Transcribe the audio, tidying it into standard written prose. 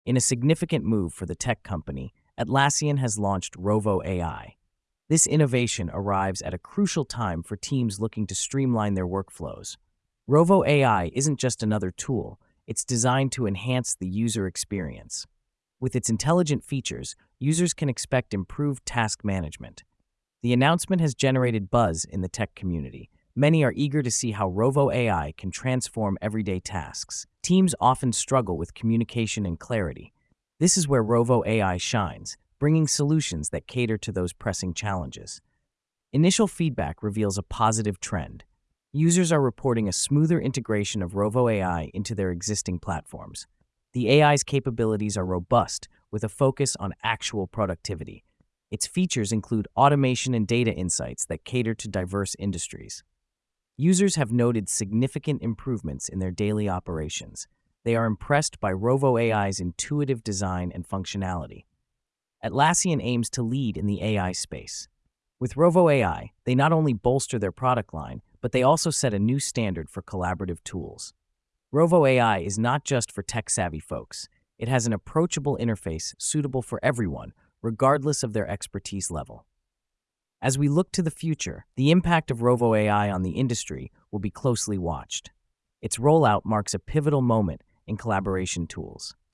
In a significant move for the tech company, Atlassian has launched Rovo AI. This innovation arrives at a crucial time for teams looking to streamline their workflows. Rovo AI isn't just another tool, it's designed to enhance the user experience. With its intelligent features, users can expect improved task management. The announcement has generated buzz in the tech community. Many are eager to see how Rovo AI can transform everyday tasks. Teams often struggle with communication and clarity. This is where Rovo AI shines, bringing solutions that cater to those pressing challenges. Initial feedback reveals a positive trend. Users are reporting a smoother integration of Rovo AI into their existing platforms. The AI's capabilities are robust, with a focus on actual productivity. Its features include automation and data insights that cater to diverse industries. Users have noted significant improvements in their daily operations. They are impressed by Rovo AI's intuitive design and functionality. Atlassian aims to lead in the AI space. With Rovo AI, they not only bolster their product line, but they also set a new standard for collaborative tools. Rovo AI is not just for tech-savvy folks. It has an approachable interface suitable for everyone, regardless of their expertise level. As we look to the future, the impact of Rovo AI on the industry will be closely watched. Its rollout marks a pivotal moment in collaboration tools.